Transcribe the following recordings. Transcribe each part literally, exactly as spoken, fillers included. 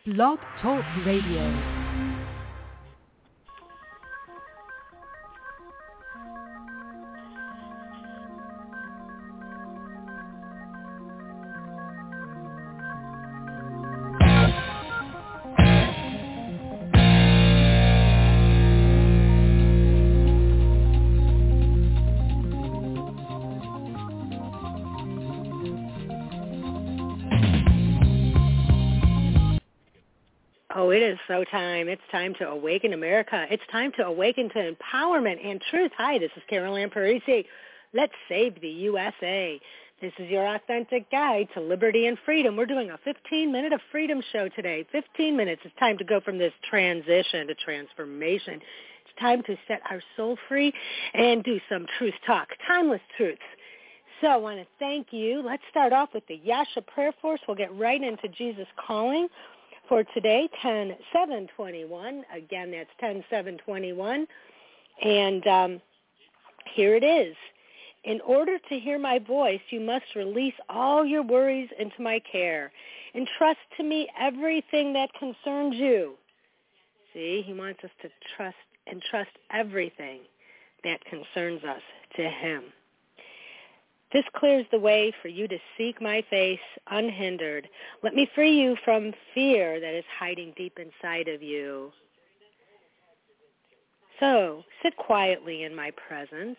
Blog Talk Radio. Oh, it is so time. It's time to awaken America. It's time to awaken to empowerment and truth. Hi, this is Carol Ann Parisi. Let's save the U S A. This is your authentic guide to liberty and freedom. We're doing a fifteen-minute of freedom show today. fifteen minutes. It's time to go from this transition to transformation. It's time to set our soul free and do some truth talk, timeless truths. So I want to thank you. Let's start off with the Yasha Prayer Force. We'll get right into Jesus Calling. For today, ten seven twenty-one. Again, that's ten seven twenty-one. And um, here it is. In order to hear my voice, you must release all your worries into my care. Entrust to me everything that concerns you. See, he wants us to trust and trust everything that concerns us to him. This clears the way for you to seek my face unhindered. Let me free you from fear that is hiding deep inside of you. So sit quietly in my presence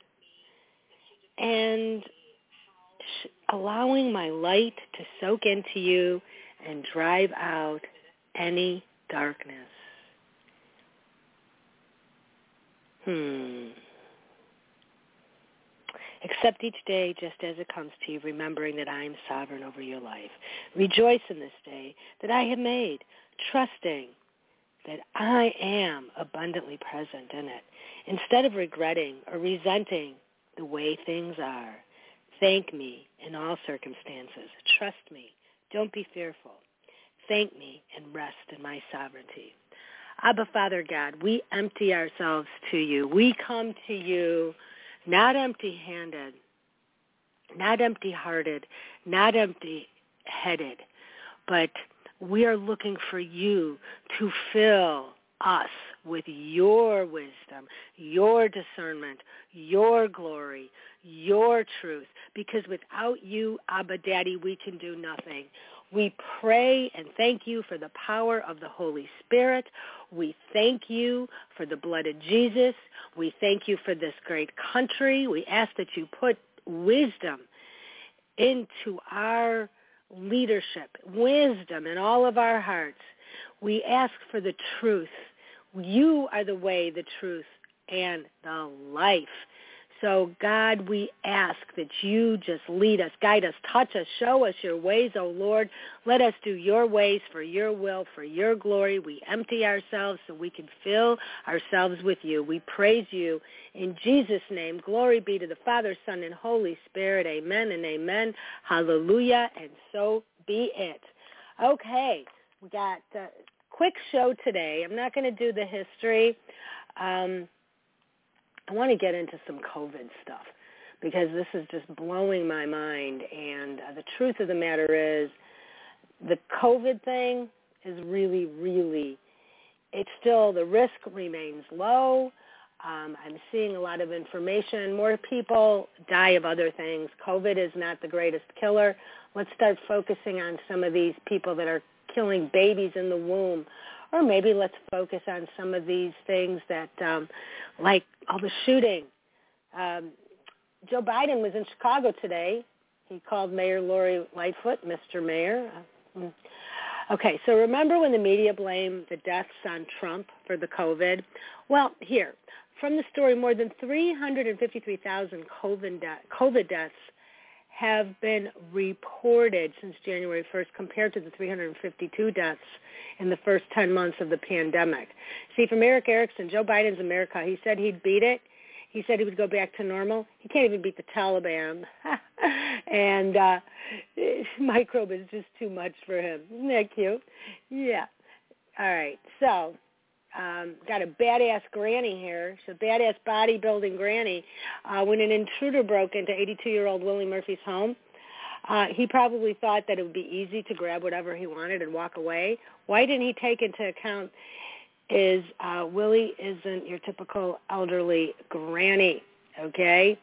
and sh- allowing my light to soak into you and drive out any darkness. Hmm. Accept each day just as it comes to you, remembering that I am sovereign over your life. Rejoice in this day that I have made, trusting that I am abundantly present in it. Instead of regretting or resenting the way things are, thank me in all circumstances. Trust me. Don't be fearful. Thank me and rest in my sovereignty. Abba, Father God, we empty ourselves to you. We come to you not empty-handed, not empty-hearted, not empty-headed, but we are looking for you to fill us with your wisdom, your discernment, your glory, your truth, because without you, Abba Daddy, we can do nothing. We pray and thank you for the power of the Holy Spirit. We thank you for the blood of Jesus. We thank you for this great country. We ask that you put wisdom into our leadership, wisdom in all of our hearts. We ask for the truth. You are the way, the truth, and the life. So, God, we ask that you just lead us, guide us, touch us, show us your ways, O Lord. Let us do your ways for your will, for your glory. We empty ourselves so we can fill ourselves with you. We praise you in Jesus' name. Glory be to the Father, Son, and Holy Spirit. Amen and amen. Hallelujah. And so be it. Okay, we got a quick show today. I'm not going to do the history. Um I want to get into some COVID stuff because this is just blowing my mind. And uh, the truth of the matter is the COVID thing is really, really, it's still, the risk remains low. Um, I'm seeing a lot of information. More people die of other things. COVID is not the greatest killer. Let's start focusing on some of these people that are killing babies in the womb. Or maybe let's focus on some of these things that, um, like all the shooting. Um, Joe Biden was in Chicago today. He called Mayor Lori Lightfoot Mister Mayor. Okay, so remember when the media blamed the deaths on Trump for the COVID? Well, here, from the story, more than three hundred fifty-three thousand COVID, de- COVID deaths have been reported since January first compared to the three hundred fifty-two deaths in the first ten months of the pandemic. See, from Eric Erickson, Joe Biden's America, he said he'd beat it. He said he would go back to normal. He can't even beat the Taliban. and uh, microbe is just too much for him. Isn't that cute? Yeah. All right. So um, got a badass granny here. She's a badass bodybuilding granny. Uh, when an intruder broke into eighty-two-year-old Willie Murphy's home, Uh, he probably thought that it would be easy to grab whatever he wanted and walk away. Why didn't he take into account is uh, Willie isn't your typical elderly granny, okay?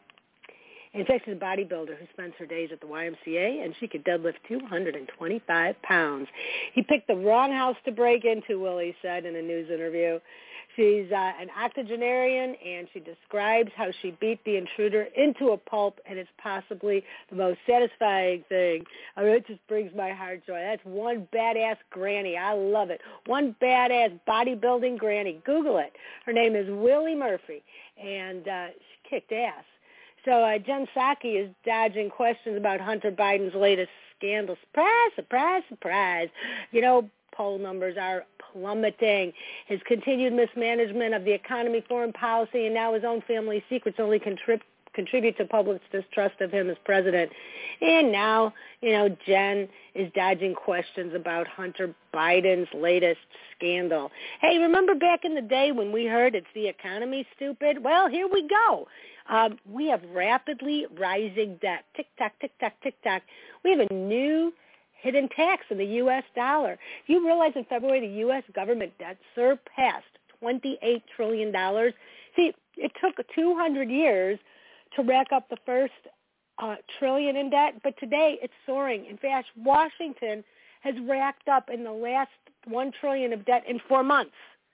In fact, she's a bodybuilder who spends her days at the Y M C A, and she could deadlift two hundred twenty-five pounds. He picked the wrong house to break into, Willie said in a news interview. She's uh, an octogenarian, and she describes how she beat the intruder into a pulp, and it's possibly the most satisfying thing. I mean, it just brings my heart joy. That's one badass granny. I love it. One badass bodybuilding granny. Google it. Her name is Willie Murphy, and uh, she kicked ass. So uh, Jen Psaki is dodging questions about Hunter Biden's latest scandal. Surprise, surprise, surprise. You know, poll numbers are plummeting. His continued mismanagement of the economy, foreign policy, and now his own family secrets only contrib- contribute to public's distrust of him as president. And now, you know, Jen is dodging questions about Hunter Biden's latest scandal. Hey, remember back in the day when we heard it's the economy, stupid? Well, here we go. Um, we have rapidly rising debt. Tick-tock, tick-tock, tick-tock. We have a new hidden tax in the U S dollar. Do you realize in February the U S government debt surpassed twenty-eight trillion dollars? See, it took two hundred years to rack up the first uh, trillion in debt, but today it's soaring. In fact, Washington has racked up in the last one trillion of debt in four months.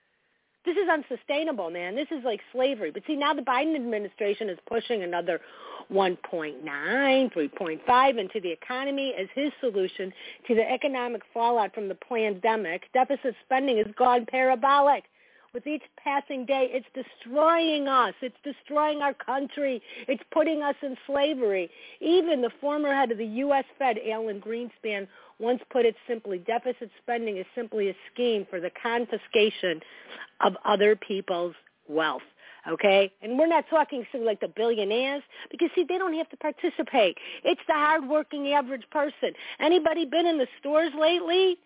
This is unsustainable, man. This is like slavery. But see, now the Biden administration is pushing another one point nine, three point five into the economy as his solution to the economic fallout from the pandemic. Deficit spending has gone parabolic. With each passing day, it's destroying us. It's destroying our country. It's putting us in slavery. Even the former head of the U S Fed, Alan Greenspan, once put it simply, deficit spending is simply a scheme for the confiscation of other people's wealth, okay? And we're not talking like the billionaires because, see, they don't have to participate. It's the hardworking average person. Anybody been in the stores lately?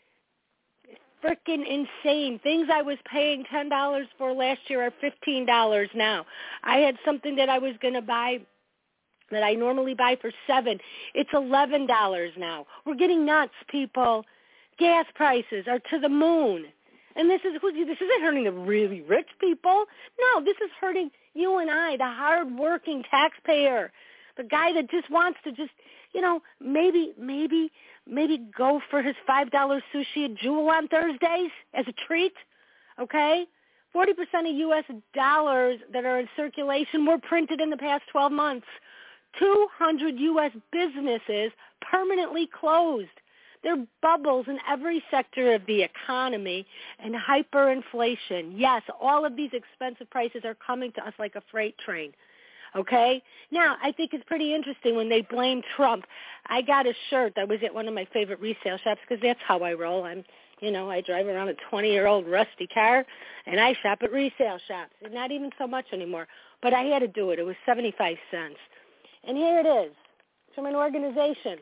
Freaking insane. Things I was paying ten dollars for last year are fifteen dollars now. I had something that I was going to buy that I normally buy for seven. It's eleven dollars now. We're getting nuts, people. Gas prices are to the moon. And this is this isn't hurting the really rich people. No, this is hurting you and I, the hard-working taxpayer, the guy that just wants to just, you know, maybe, maybe, maybe go for his five dollar sushi at Jewel on Thursdays as a treat, okay? forty percent of U S dollars that are in circulation were printed in the past twelve months. two hundred U S businesses permanently closed. There are bubbles in every sector of the economy and hyperinflation. Yes, all of these expensive prices are coming to us like a freight train. Okay? Now, I think it's pretty interesting when they blame Trump. I got a shirt that was at one of my favorite resale shops because that's how I roll. I'm, you know, I drive around a twenty-year-old rusty car, and I shop at resale shops. And not even so much anymore. But I had to do it. It was seventy-five cents. And here it is. It's from an organization.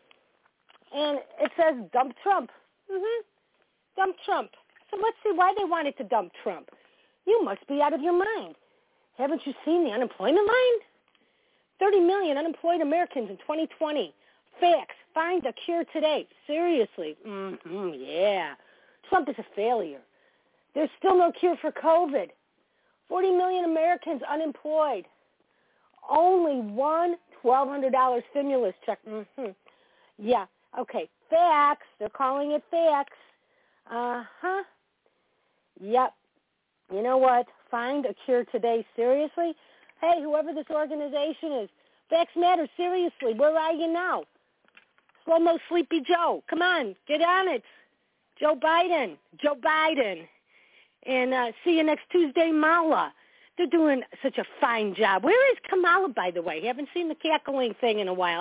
And it says, dump Trump. Mm-hmm. Dump Trump. So let's see why they wanted to dump Trump. You must be out of your mind. Haven't you seen the unemployment line? thirty million unemployed Americans in twenty twenty. Facts. Find a cure today. Seriously. Mm-hmm. Yeah. Trump is a failure. There's still no cure for COVID. forty million Americans unemployed. Only one twelve hundred dollars stimulus check. Mm-hmm. Yeah. Okay. Facts. They're calling it facts. Uh-huh. Yep. You know what? Find a cure today. Seriously? Hey, whoever this organization is, facts matter. Seriously. Where are you now? Slow-mo Sleepy Joe. Come on. Get on it. Joe Biden. Joe Biden. And uh, see you next Tuesday, Mala. They're doing such a fine job. Where is Kamala, by the way? Haven't seen the cackling thing in a while.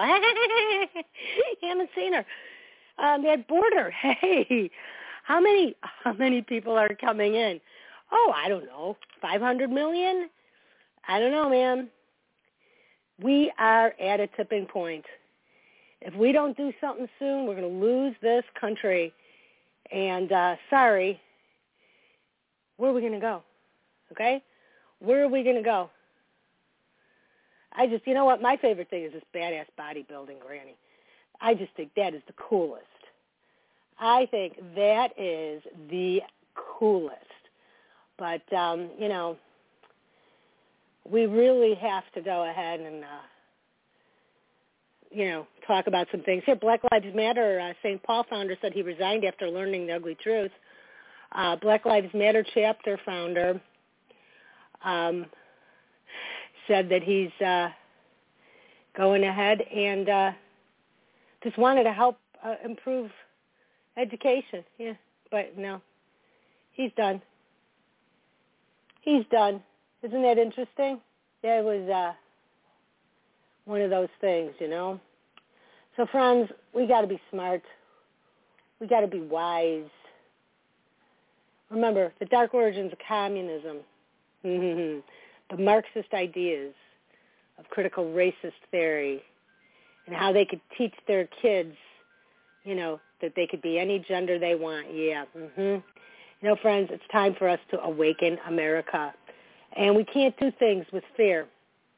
Haven't seen her. Um, that border. Hey, how many how many people are coming in? Oh, I don't know, five hundred million? I don't know, man. We are at a tipping point. If we don't do something soon, we're going to lose this country. And uh, sorry, where are we going to go? Okay? Where are we going to go? I just, you know what? My favorite thing is this badass bodybuilding granny. I just think that is the coolest. I think that is the coolest. But, um, you know, we really have to go ahead and, uh, you know, talk about some things. Here, Black Lives Matter, uh, Saint Paul founder said he resigned after learning the ugly truth. Uh, Black Lives Matter chapter founder um, said that he's uh, going ahead and uh, just wanted to help uh, improve education. Yeah, but no, he's done. He's done. Isn't that interesting? That was uh, one of those things, you know. So, friends, we got to be smart. We got to be wise. Remember, the dark origins of communism, the Marxist ideas of critical racist theory, and how they could teach their kids, you know, that they could be any gender they want. Yeah. Mm-hmm. You know, friends, it's time for us to awaken America. And we can't do things with fear.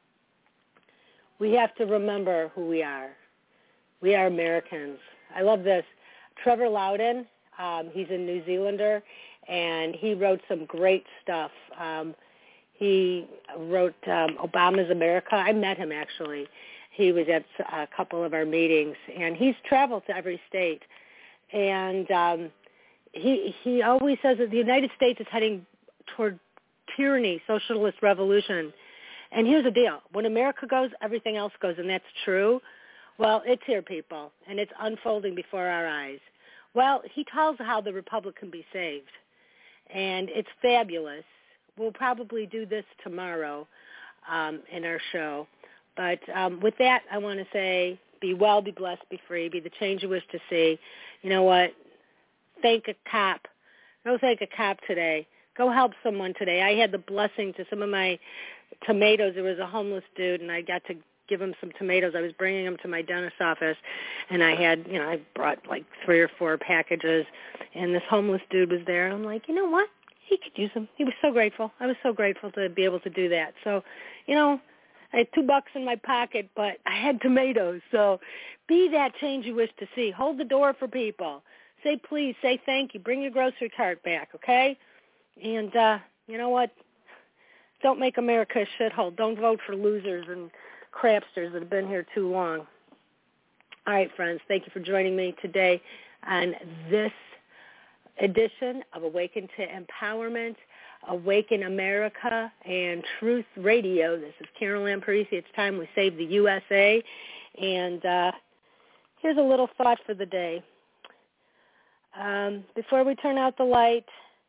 We have to remember who we are. We are Americans. I love this. Trevor Loudon, um, he's a New Zealander, and he wrote some great stuff. Um, he wrote um, Obama's America. I met him, actually. He was at a couple of our meetings, and he's traveled to every state. And um, he he always says that the United States is heading toward tyranny, socialist revolution. And here's the deal. When America goes, everything else goes, and that's true. Well, it's here, people, and it's unfolding before our eyes. Well, he tells how the republic can be saved, and it's fabulous. We'll probably do this tomorrow um, in our show. But um, with that, I want to say be well, be blessed, be free, be the change you wish to see. You know what? Thank a cop. Go thank a cop today. Go help someone today. I had the blessing to some of my tomatoes. There was a homeless dude, and I got to give him some tomatoes. I was bringing them to my dentist's office, and I had, you know, I brought like three or four packages, and this homeless dude was there. I'm like, you know what? He could use them. He was so grateful. I was so grateful to be able to do that. So, you know, I had two bucks in my pocket, but I had tomatoes. So be that change you wish to see. Hold the door for people. Say please. Say thank you. Bring your grocery cart back, okay? And uh, you know what? Don't make America a shithole. Don't vote for losers and crapsters that have been here too long. All right, friends, thank you for joining me today on this edition of Awaken to Empowerment, Awaken America, and Truth Radio. This is Carol Ann Parisi. It's time we save the U S A. And uh, here's a little thought for the day. Um, before we turn out the light,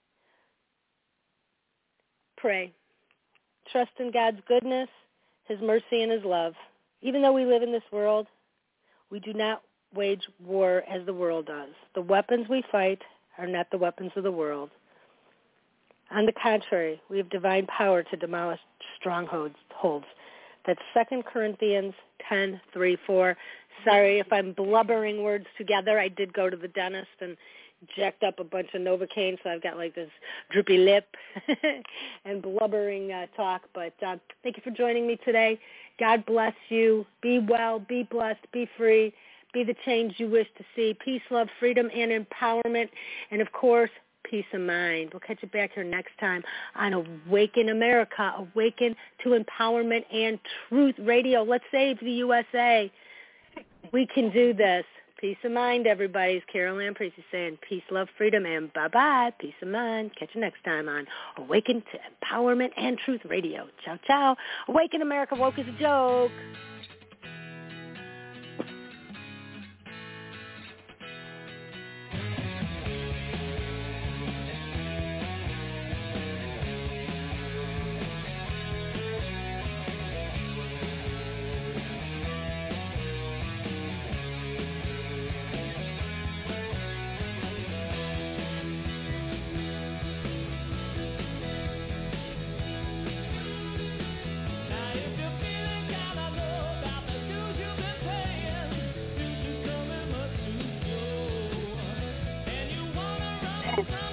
pray. Trust in God's goodness, His mercy, and His love. Even though we live in this world, we do not wage war as the world does. The weapons we fight are not the weapons of the world. On the contrary, we have divine power to demolish strongholds. That's Second Corinthians ten, three, four. Sorry if I'm blubbering words together. I did go to the dentist and jacked up a bunch of Novocaine, so I've got like this droopy lip and blubbering uh, talk. But uh, thank you for joining me today. God bless you. Be well, be blessed, be free, be the change you wish to see. Peace, love, freedom, and empowerment. And, of course, peace of mind. We'll catch you back here next time on Awaken America, Awaken to Empowerment and Truth Radio. Let's save the U S A. We can do this. Peace of mind, everybody. It's Carol Ann Parisi saying peace, love, freedom, and bye-bye. Peace of mind. Catch you next time on Awaken to Empowerment and Truth Radio. Ciao, ciao. Awaken America, woke is a joke. Thank you.